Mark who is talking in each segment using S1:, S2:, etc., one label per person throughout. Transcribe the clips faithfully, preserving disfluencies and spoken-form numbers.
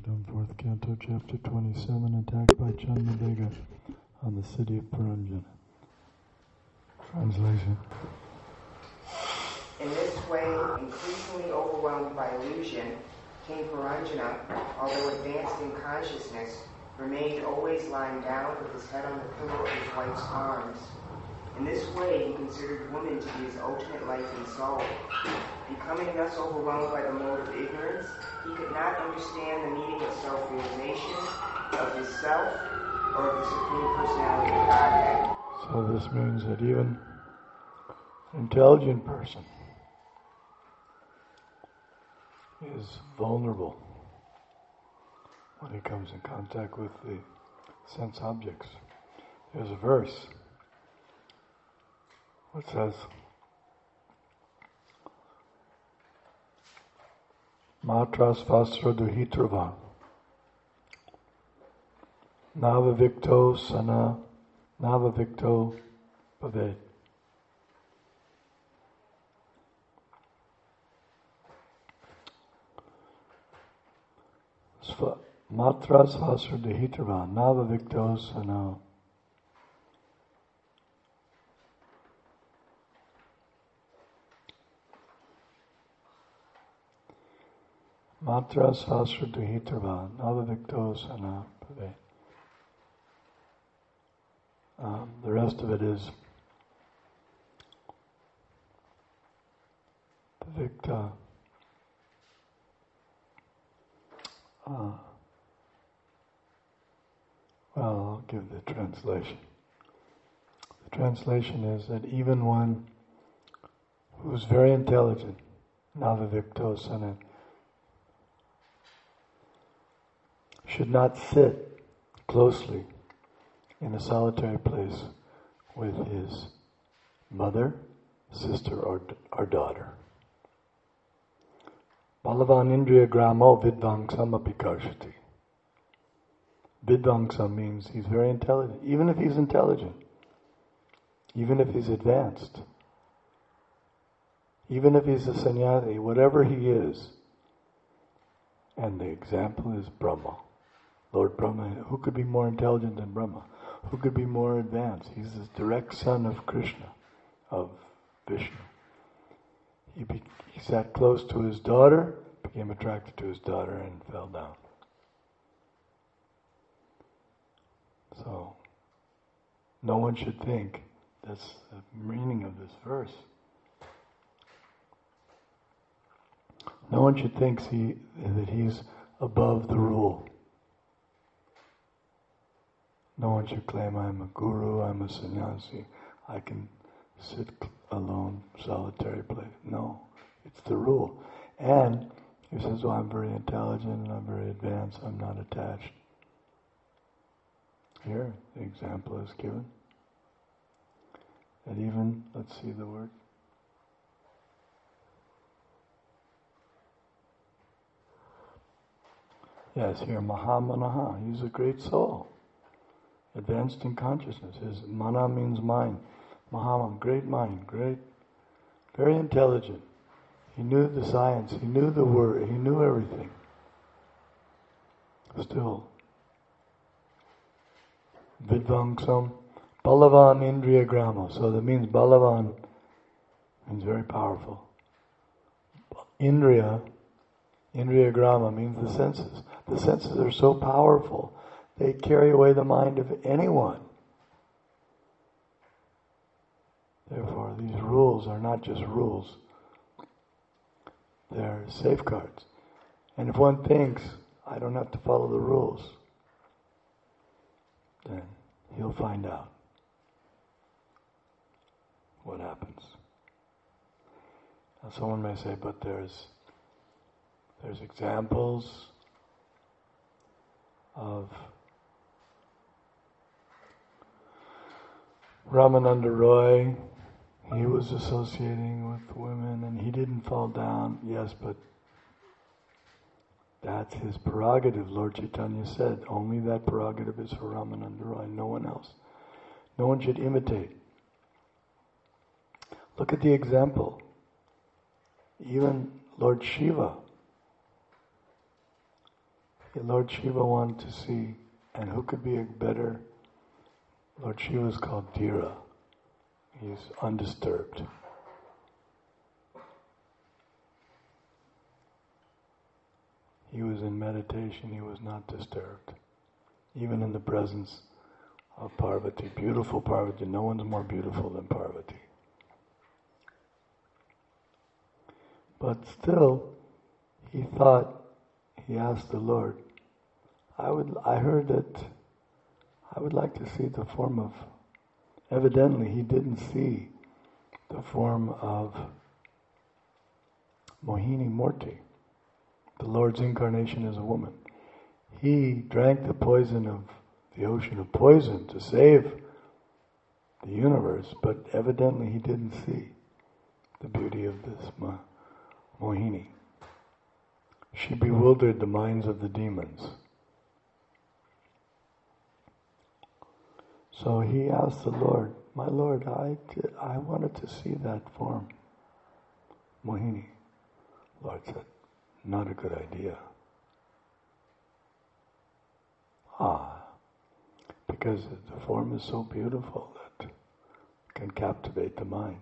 S1: Bhagavatam, fourth canto, chapter twenty-seven, attack by Chandravega on the city of Puranjana. Translation.
S2: In this way, increasingly overwhelmed by illusion, King Puranjana, although advanced in consciousness, remained always lying down with his head on the pillow of his wife's arms. In this way, he considered woman to be his ultimate life and soul. Becoming thus overwhelmed by the mode of ignorance, he could not understand the meaning of self-realization, of his self, or of the Supreme Personality of Godhead.
S1: So this means that even an intelligent person is vulnerable when he comes in contact with the sense objects. There's a verse which says, Matras vastra duhitrava navavikto sana navavikto bhaved. Matras vastra duhitrava navavikto sana. Matra sasra duhitrava navavikto sana bhave. Um, the rest of it is Victa. Uh, well, I'll give the translation. The translation is that even one who's very intelligent, navavikto sana, should not sit closely in a solitary place with his mother, sister, or, or daughter. Balavan indriya gramo vidvangsam apikarshati. Vidvangsa means he's very intelligent. Even if he's intelligent, even if he's advanced, even if he's a sannyasi, whatever he is, and the example is Brahma. Lord Brahma, who could be more intelligent than Brahma? Who could be more advanced? He's the direct son of Krishna, of Vishnu. He, be, he sat close to his daughter, became attracted to his daughter, and fell down. So, no one should think, that's the meaning of this verse. No one should think he, that he's above the rule. No one should claim, I'm a guru, I'm a sannyasi, I can sit alone, solitary place. No, it's the rule. And he says, well, I'm very intelligent, I'm very advanced, I'm not attached. Here, the example is given. And even, let's see the word. Yes, here, Mahamanaha, he's a great soul. Advanced in consciousness. His mana means mind. Mahaman, great mind, great, very intelligent. He knew the science, he knew the word, he knew everything. Still, Vidvangsam, Balavan Indriya Grama. So that means Balavan means very powerful. Indriya, Indriya Grama means the senses. The senses are so powerful. They carry away the mind of anyone. Therefore, these rules are not just rules. They're safeguards. And if one thinks, I don't have to follow the rules, then he'll find out what happens. Now someone may say, but there's there's examples of Ramananda Roy, he was associating with women and he didn't fall down. Yes, but that's his prerogative. Lord Chaitanya said, only that prerogative is for Ramananda Roy, no one else. No one should imitate. Look at the example. Even Lord Shiva, Lord Shiva wanted to see, and who could be a better? Lord Shiva is called Dhira. He's undisturbed. He was in meditation, he was not disturbed. Even in the presence of Parvati, beautiful Parvati, no one's more beautiful than Parvati. But still, he thought, he asked the Lord, I would, I heard that I would like to see the form of, evidently he didn't see the form of Mohini Murti. The Lord's incarnation as a woman. He drank the poison of the ocean of poison to save the universe, but evidently he didn't see the beauty of this Ma- Mohini. She bewildered the minds of the demons. So he asked the Lord, my Lord, I, did, I wanted to see that form, Mohini. Lord said, not a good idea. Ah, because the form is so beautiful that it can captivate the mind.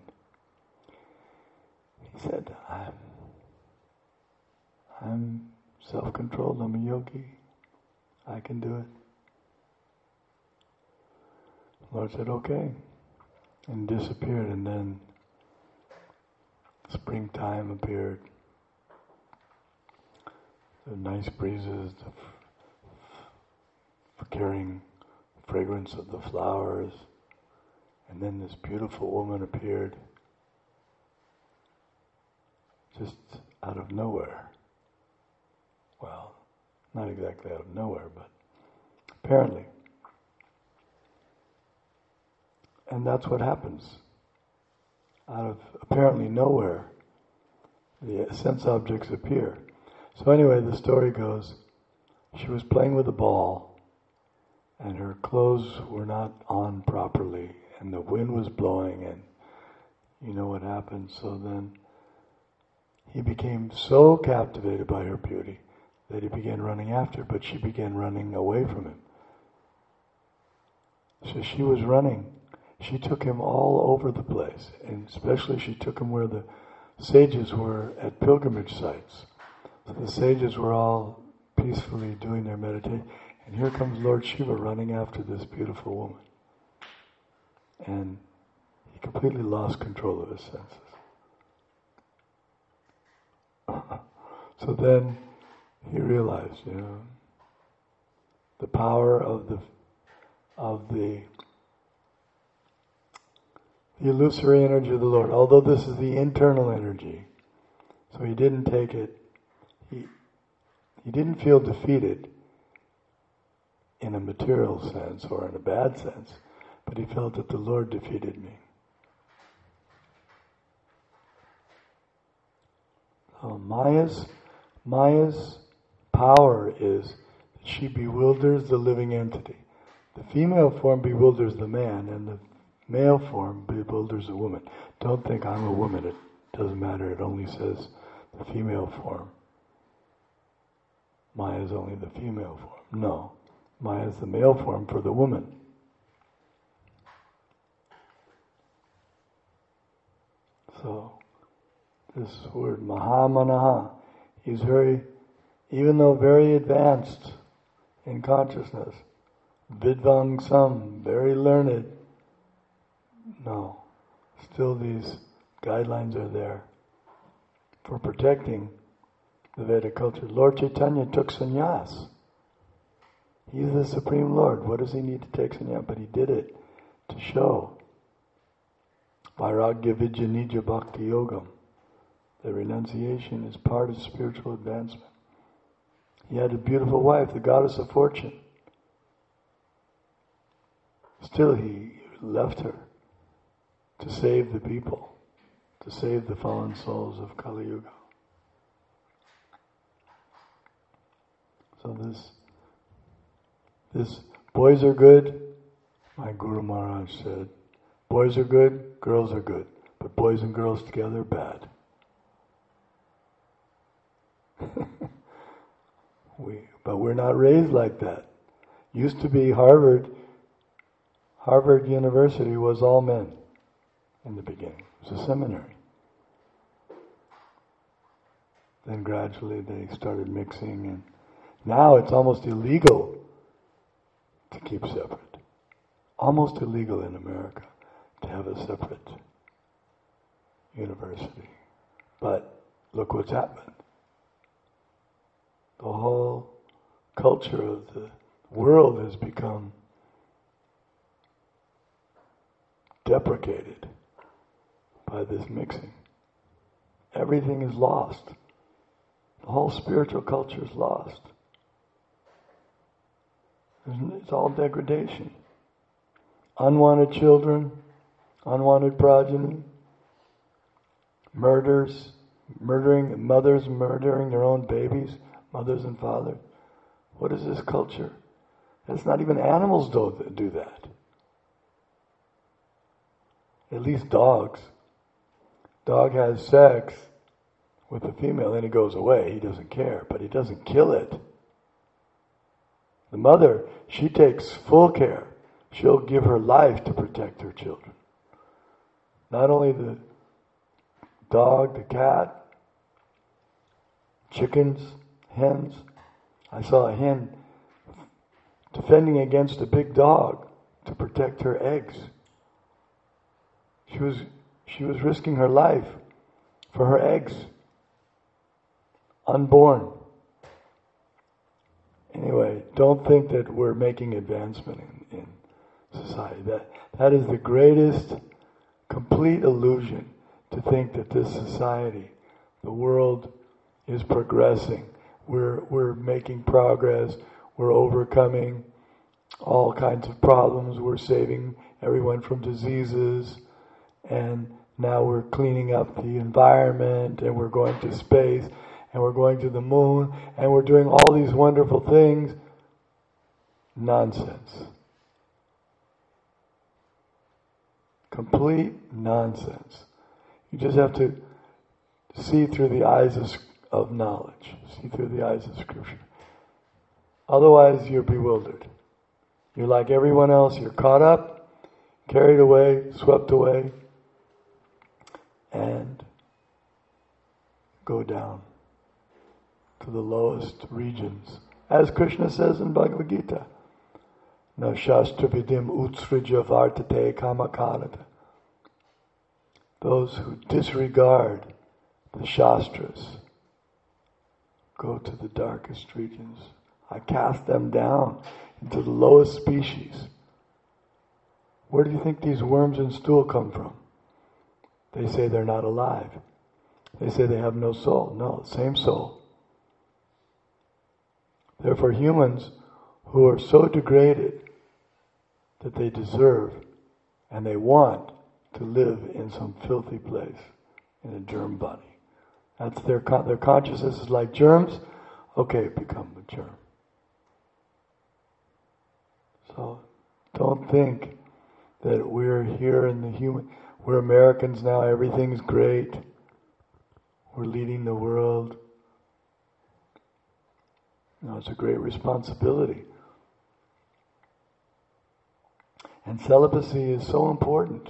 S1: He said, I'm, I'm self-controlled, I'm a yogi, I can do it. Lord said, okay, and disappeared, and then springtime appeared. The nice breezes, the f- carrying fragrance of the flowers, and then this beautiful woman appeared, just out of nowhere. Well, not exactly out of nowhere, but apparently. And that's what happens. Out of apparently nowhere, the sense objects appear. So anyway, the story goes, she was playing with a ball, and her clothes were not on properly, and the wind was blowing, and you know what happened. So then he became so captivated by her beauty that he began running after her, but she began running away from him. So she was running. She took him all over the place, and especially she took him where the sages were at pilgrimage sites. So the sages were all peacefully doing their meditation, and here comes Lord Shiva running after this beautiful woman. And he completely lost control of his senses. So then he realized, you know, the power of the of the the illusory energy of the Lord. Although this is the internal energy, so he didn't take it. He he didn't feel defeated in a material sense or in a bad sense, but he felt that the Lord defeated me. So Maya's Maya's power is that she bewilders the living entity. The female form bewilders the man, and the male form bewilders the woman. Don't think I'm a woman, it doesn't matter, it only says the female form. Maya is only the female form. No, Maya is the male form for the woman. So, this word, Mahamanaha, he's very, even though very advanced in consciousness, Vidvangsam, very learned, no, still these guidelines are there for protecting the Vedic culture. Lord Chaitanya took sannyas. He's the Supreme Lord. What does he need to take sannyas? But he did it to show Vairagya Vidya Nija Bhakti Yogam. The renunciation is part of spiritual advancement. He had a beautiful wife, the goddess of fortune. Still he left her to save the people, to save the fallen souls of Kali Yuga. So this, this, boys are good, my Guru Maharaj said, boys are good, girls are good, but boys and girls together, bad. We, but we're not raised like that. Used to be Harvard, Harvard University was all men in the beginning. It was a seminary. Then gradually they started mixing, and now it's almost illegal to keep separate. Almost illegal in America to have a separate university. But look what's happened. The whole culture of the world has become deprecated by this mixing. Everything is lost. The whole spiritual culture is lost. It's all degradation. Unwanted children, unwanted progeny, murders, murdering mothers murdering their own babies, mothers and fathers. What is this culture? It's not even animals don't do that. At least dogs. Dog has sex with a female, then he goes away. He doesn't care, but he doesn't kill it. The mother, she takes full care. She'll give her life to protect her children. Not only the dog, the cat, chickens, hens. I saw a hen defending against a big dog to protect her eggs. She was she was risking her life for her eggs. Unborn. Anyway, don't think that we're making advancement in, in society. That that is the greatest complete illusion, to think that this society, the world, is progressing. We're we're making progress. We're overcoming all kinds of problems. We're saving everyone from diseases, and now we're cleaning up the environment, and we're going to space, and we're going to the moon, and we're doing all these wonderful things. Nonsense. Complete nonsense. You just have to see through the eyes of, of knowledge, see through the eyes of Scripture. Otherwise, you're bewildered. You're like everyone else. You're caught up, carried away, swept away, and go down to the lowest regions. As Krishna says in Bhagavad Gita, Na shastra vidim utsrija vartate kamakarata. Those who disregard the Shastras go to the darkest regions. I cast them down into the lowest species. Where do you think these worms in stool come from? They say they're not alive. They say they have no soul. No, same soul. Therefore, humans who are so degraded that they deserve and they want to live in some filthy place, in a germ body. That's their con- their consciousness is like germs. Okay, become a germ. So don't think that we're here in the human. We're Americans now. Everything's great. We're leading the world. No, it's a great responsibility. And celibacy is so important.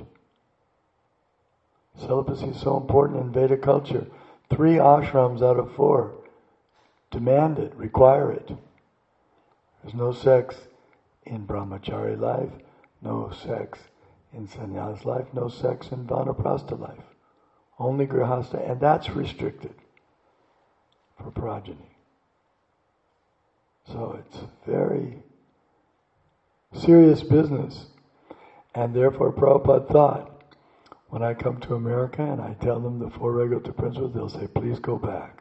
S1: Celibacy is so important in Vedic culture. Three ashrams out of four demand it, require it. There's no sex in brahmachari life, no sex in sannyas life, no sex in vanaprastha life. Only grihastha, and that's restricted for progeny. So it's very serious business. And therefore Prabhupada thought, when I come to America and I tell them the four regulatory principles, they'll say, please go back.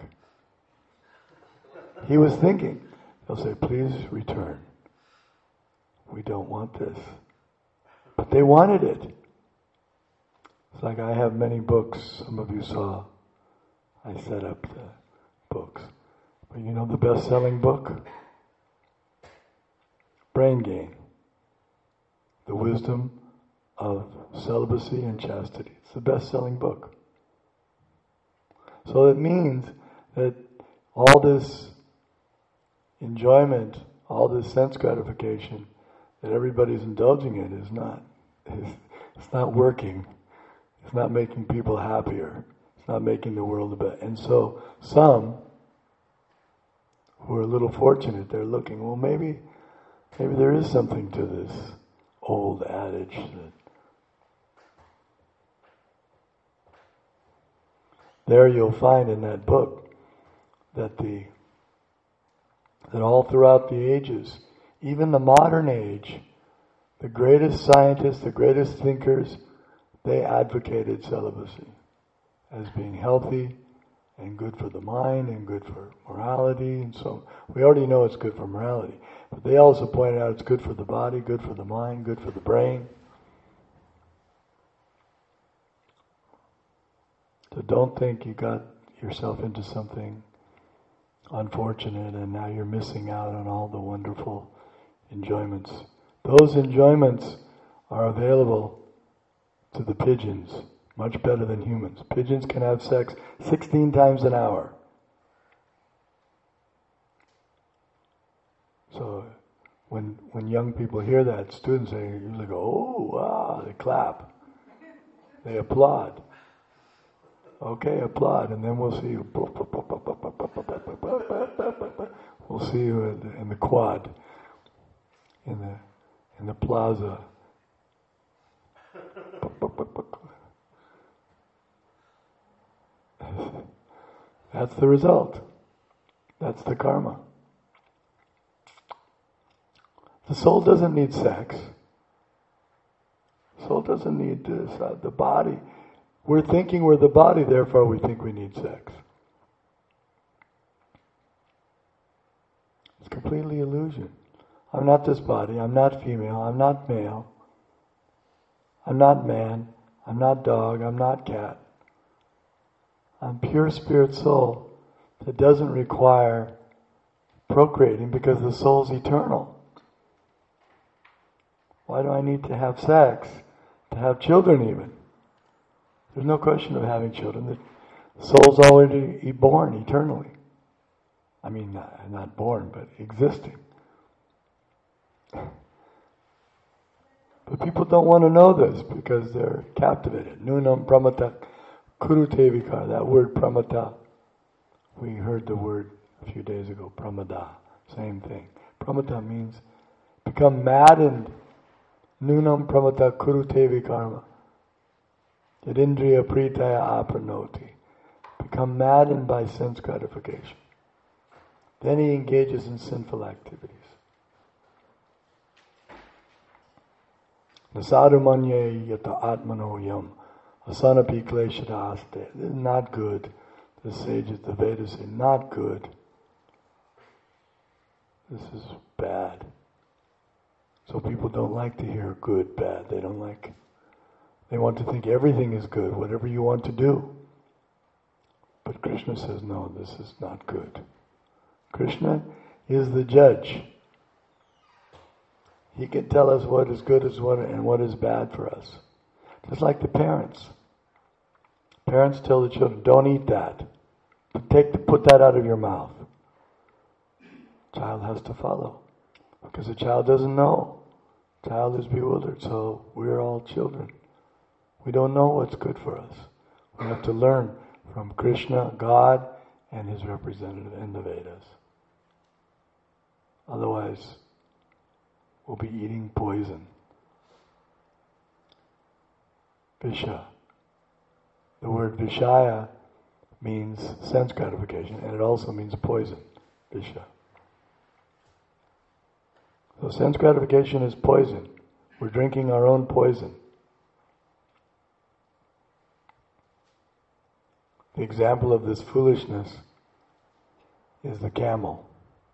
S1: He was thinking, they'll say, please return. We don't want this. But they wanted it. It's like I have many books. Some of you saw I set up the books. But you know the best-selling book? Brain Gain. The Wisdom of Celibacy and Chastity. It's the best-selling book. So it means that all this enjoyment, all this sense gratification that everybody's indulging in is not, is, it's not working. It's not making people happier. It's not making the world a better. And so some who are a little fortunate, they're looking, well maybe, maybe there is something to this old adage that there you'll find in that book that the that all throughout the ages, even the modern age, the greatest scientists, the greatest thinkers, they advocated celibacy as being healthy and good for the mind and good for morality. And so we already know it's good for morality, but they also pointed out it's good for the body, good for the mind, good for the brain. So don't think you got yourself into something unfortunate and now you're missing out on all the wonderful enjoyments. Those enjoyments are available to the pigeons, much better than humans. Pigeons can have sex sixteen times an hour. So when when young people hear that, students, they usually go, oh, wow, they clap. They applaud. Okay, applaud, and then we'll see you. We'll see you in the, in the quad, in the in the plaza. That's the result. That's the karma. The soul doesn't need sex. The soul doesn't need this. Uh, the body. We're thinking we're the body, therefore we think we need sex. It's completely illusion. I'm not this body. I'm not female. I'm not male. I'm not man. I'm not dog. I'm not cat. I'm pure spirit soul that doesn't require procreating because the soul's eternal. Why do I need to have sex? To have children even. There's no question of having children. The soul's already born eternally. I mean, not, not born, but existing. But people don't want to know this because they're captivated. Nunam pramata kurutevikar, that word pramata. We heard the word a few days ago, pramada, same thing. Pramata means become maddened. Nunam pramata kurutevikarma. Yadindriya pritaya apranoti. Become maddened by sense gratification. Then he engages in sinful activities. Nasadumanye yata atmano yam asanapi kleshada aste. This is not good. The sages, the Vedas say, not good. This is bad. So people don't like to hear good, bad. They don't like, they want to think everything is good, whatever you want to do. But Krishna says, no, this is not good. Krishna is the judge. He can tell us what is good is what and what is bad for us. Just like the parents. Parents tell the children, don't eat that. Take the, put that out of your mouth. Child has to follow. Because the child doesn't know. Child is bewildered. So we're all children. We don't know what's good for us. We have to learn from Krishna, God, and his representative in the Vedas. Otherwise, we'll be eating poison. Visha. The word Vishaya means sense gratification, and it also means poison. Visha. So sense gratification is poison. We're drinking our own poison. The example of this foolishness is the camel.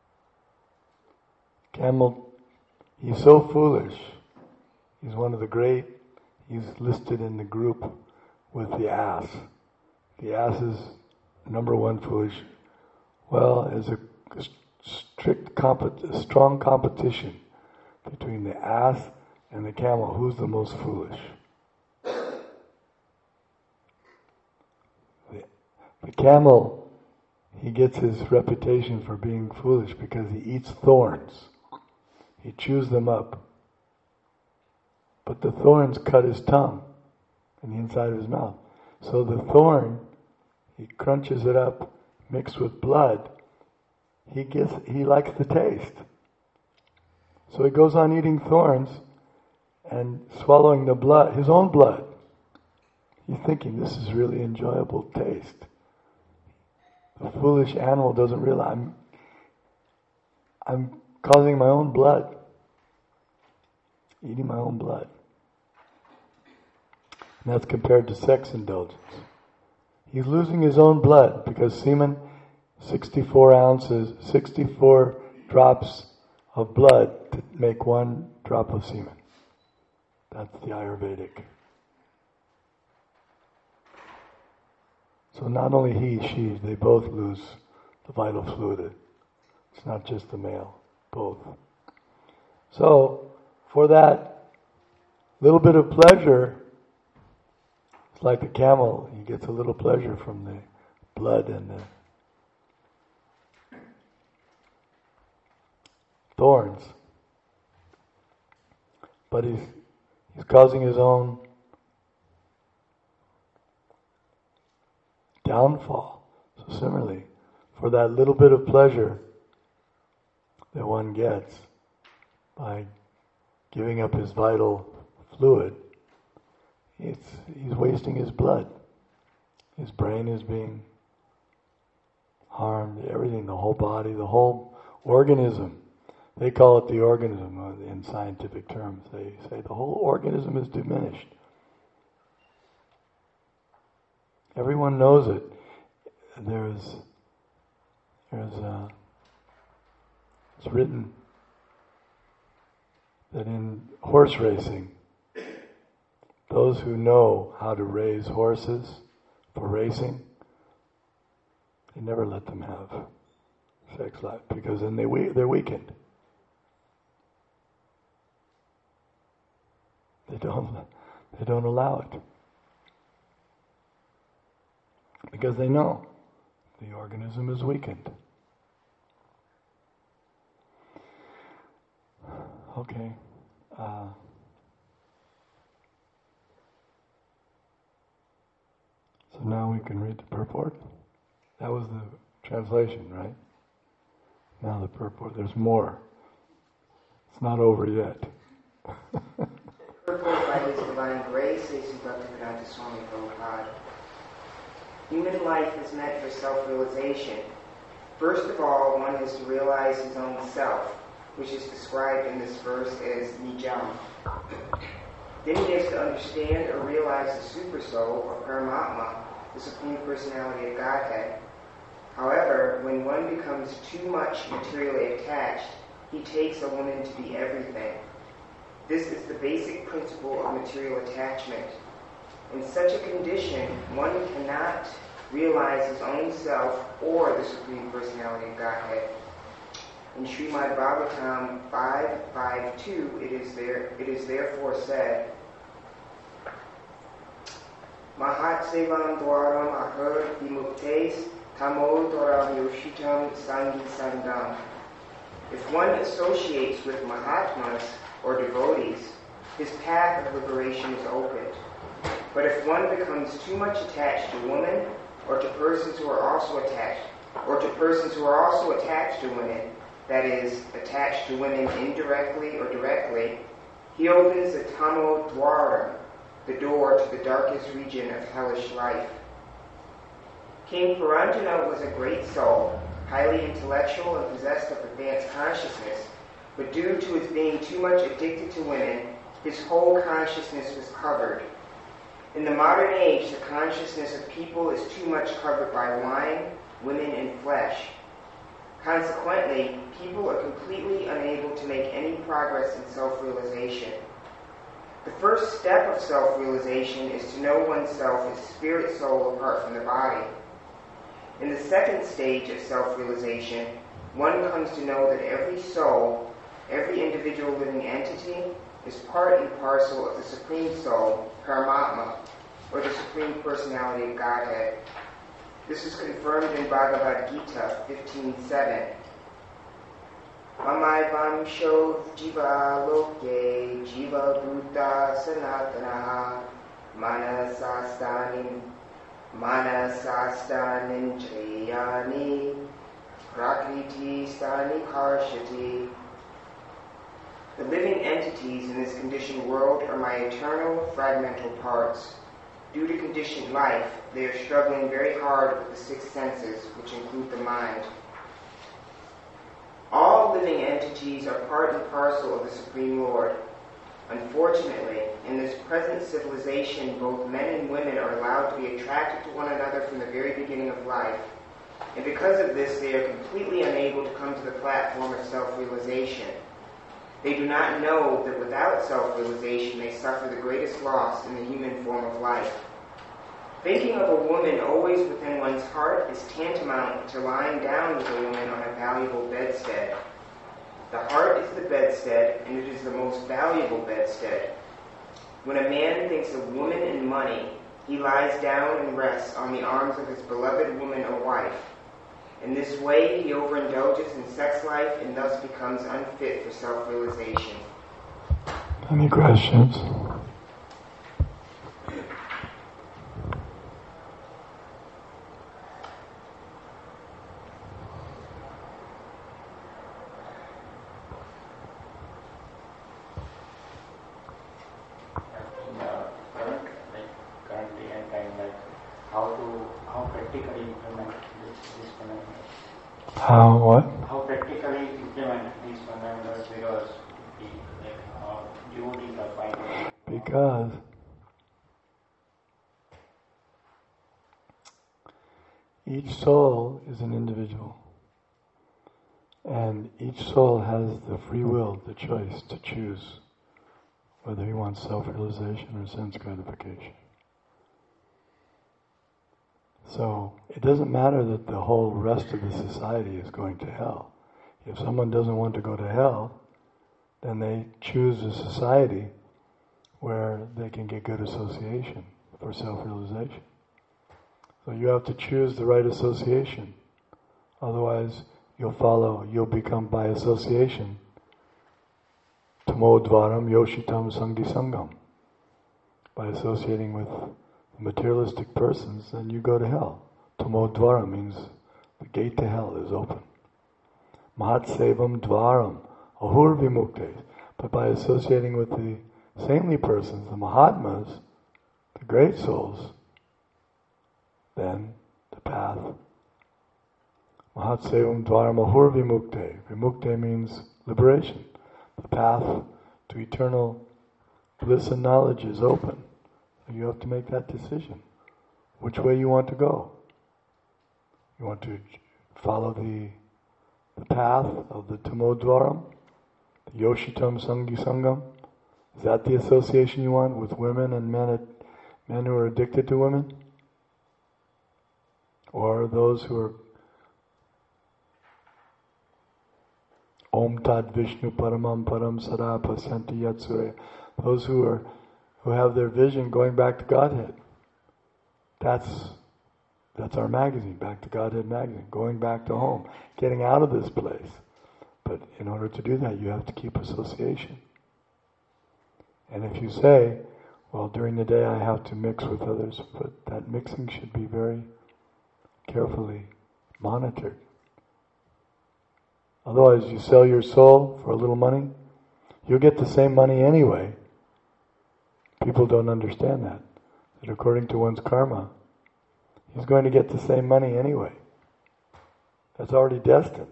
S1: Camel, he's so foolish. He's one of the great, he's listed in the group with the ass. The ass is number one foolish. Well, there's a strict, comp- strong competition between the ass and the camel. Who's the most foolish? The, the camel, he gets his reputation for being foolish because he eats thorns. He chews them up. But the thorns cut his tongue and the inside of his mouth. So the thorn, he crunches it up, mixed with blood. He gets, he likes the taste. So he goes on eating thorns and swallowing the blood, his own blood. He's thinking, this is really enjoyable taste. The foolish animal doesn't realize I'm, I'm causing my own blood, eating my own blood. And that's compared to sex indulgence. He's losing his own blood because semen, sixty-four ounces, sixty-four drops of blood to make one drop of semen. That's the Ayurvedic. So not only he, she, they both lose the vital fluid. It's not just the male, both. So, for that little bit of pleasure, it's like the camel, he gets a little pleasure from the blood and the thorns. But he's he's causing his own downfall. So similarly, for that little bit of pleasure that one gets by giving up his vital fluid, it's, he's wasting his blood. His brain is being harmed, everything, the whole body, the whole organism. They call it the organism in scientific terms. They say the whole organism is diminished. Everyone knows it. There's, there's, uh, it's written that in horse racing, those who know how to raise horses for racing, they never let them have sex life because then they we- they're weakened. They don't, they don't allow it. Because they know the organism is weakened. Okay. Uh, so now we can read the purport. That was the translation, right? Now the purport. There's more. It's not over yet.
S2: Purport by His Divine Grace, A C Bhaktivedanta Swami Prabhupada. Human life is meant for self-realization. First of all, one has to realize his own self, which is described in this verse as nijam. Then he has to understand or realize the Supersoul, or Paramatma, the Supreme Personality of Godhead. However, when one becomes too much materially attached, he takes a woman to be everything. This is the basic principle of material attachment. In such a condition, one cannot realize his own self or the Supreme Personality of Godhead. In Srimad Bhagavatam five fifty-two, it is there. It is therefore said, Mahat Sevam Dwaram Ahar Vimuktes Tamo Dwaram Yoshitam Sangi Sangam. If one associates with Mahatmas or devotees, his path of liberation is opened. But if one becomes too much attached to women, or to persons who are also attached, or to persons who are also attached to women, that is, attached to women indirectly or directly, he opens the Tamo Dwaram, the door to the darkest region of hellish life. King Puranjana was a great soul, highly intellectual and possessed of advanced consciousness, but due to his being too much addicted to women, his whole consciousness was covered. In the modern age, the consciousness of people is too much covered by wine, women, and flesh. Consequently, people are completely unable to make any progress in self-realization. The first step of self-realization is to know oneself as spirit soul apart from the body. In the second stage of self-realization, one comes to know that every soul, every individual living entity, is part and parcel of the Supreme Soul, Paramatma, or the Supreme Personality of Godhead. This is confirmed in Bhagavad Gita fifteen seven. Mamaivam sho jiva loke jiva bhuta sanatanaha manasastanin manasastanin jayani prakriti stani karshati. The living entities in this conditioned world are my eternal fragmental parts. Due to conditioned life, they are struggling very hard with the six senses, which include the mind. All living entities are part and parcel of the Supreme Lord. Unfortunately, in this present civilization, both men and women are allowed to be attracted to one another from the very beginning of life. And because of this, they are completely unable to come to the platform of self-realization. They do not know that without self-realization, they suffer the greatest loss in the human form of life. Thinking of a woman always within one's heart is tantamount to lying down with a woman on a valuable bedstead. The heart is the bedstead, and it is the most valuable bedstead. When a man thinks of woman and money, he lies down and rests on the arms of his beloved woman or wife. In this way, he overindulges in sex life and thus becomes unfit for self-realization.
S1: Any questions? How what?
S3: How practically implement these fundamentals because the like, uh, devotees are finding.
S1: Because each soul is an individual, and each soul has the free will, the choice to choose whether he wants self-realization or sense gratification. So it doesn't matter that the whole rest of the society is going to hell. If someone doesn't want to go to hell, then they choose a society where they can get good association for self-realization. So you have to choose the right association. Otherwise, you'll follow, you'll become by association. Tamodvaram yoshitam sanghi sangam. By associating with materialistic persons, then you go to hell. Tamodvara means the gate to hell is open. Mahatsevam dvaram ahur vimukte. But by associating with the saintly persons, the Mahatmas, the great souls, then the path. Mahatsevam dvaram ahur vimukte. Vimukte means liberation. The path to eternal bliss and knowledge is open. You have to make that decision. Which way you want to go. You want to follow the, the path of the Tamodvaram, the Yoshitam Sanghi Sangam. Is that the association you want with women and men, men who are addicted to women? Or those who are Om Tad Vishnu Paramam Param Sada Pasyanti Yatsure, those who are who have their vision going back to Godhead. That's that's our magazine, Back to Godhead magazine, going back to home, getting out of this place. But in order to do that, you have to keep association. And if you say, well, during the day I have to mix with others, but that mixing should be very carefully monitored. Otherwise, you sell your soul for a little money, you'll get the same money anyway. People don't understand that. That according to one's karma, he's going to get the same money anyway. That's already destined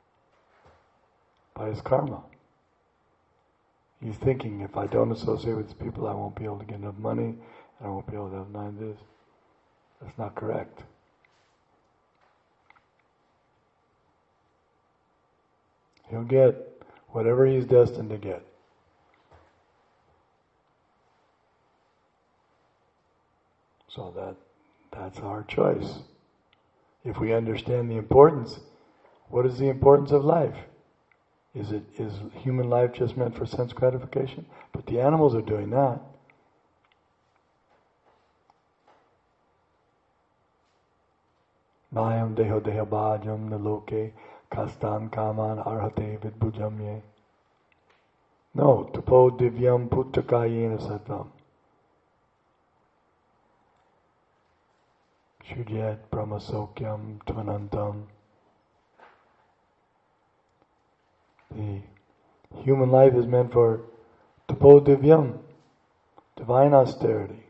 S1: by his karma. He's thinking, if I don't associate with these people, I won't be able to get enough money, and I won't be able to have nine this. That's not correct. He'll get whatever he's destined to get. So that that's our choice. If we understand the importance, what is the importance of life? Is it is human life just meant for sense gratification? But the animals are doing that. Nayam deho deha bhajam naloke kastan kaman arhate vidbhujamye. No, tupo divyam puttakayena sattvam. Shudyat brahmasokyam tvanantam. The human life is meant for tupo divyam, divine austerity.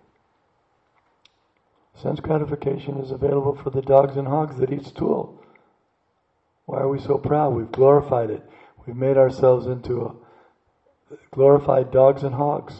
S1: Sense gratification is available for the dogs and hogs that eat stool. Why are we so proud? We've glorified it. We've made ourselves into a glorified dogs and hogs.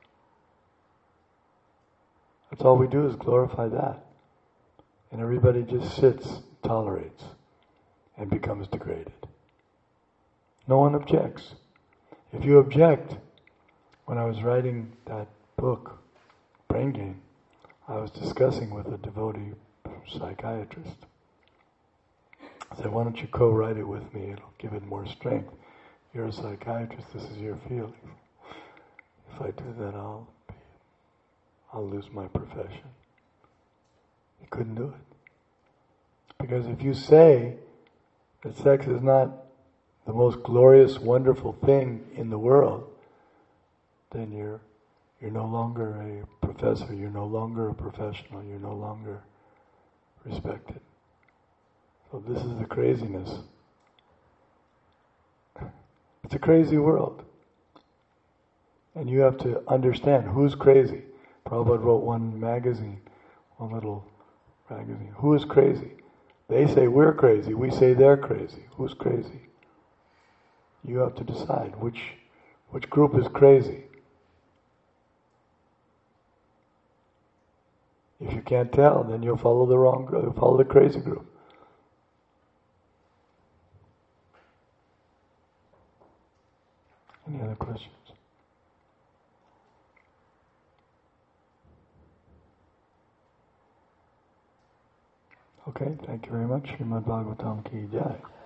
S1: That's all we do is glorify that. And everybody just sits, tolerates, and becomes degraded. No one objects. If you object, when I was writing that book, Brain Game, I was discussing with a devotee psychiatrist. I said, why don't you co-write it with me? It'll give it more strength. You're a psychiatrist, this is your field. If I do that, I'll be, I'll lose my profession. He couldn't do it. Because if you say that sex is not the most glorious, wonderful thing in the world, then you're you're no longer a professor, you're no longer a professional, you're no longer respected. So this is the craziness. It's a crazy world. And you have to understand who's crazy. Prabhupada wrote one magazine, one little magazine. Who is crazy? They say we're crazy, we say they're crazy. Who's crazy? You have to decide which which group is crazy. If you can't tell, then you'll follow the wrong group, you'll follow the crazy group. Any other questions? Okay, thank you very much. Srimad Bhagavatam ki jai.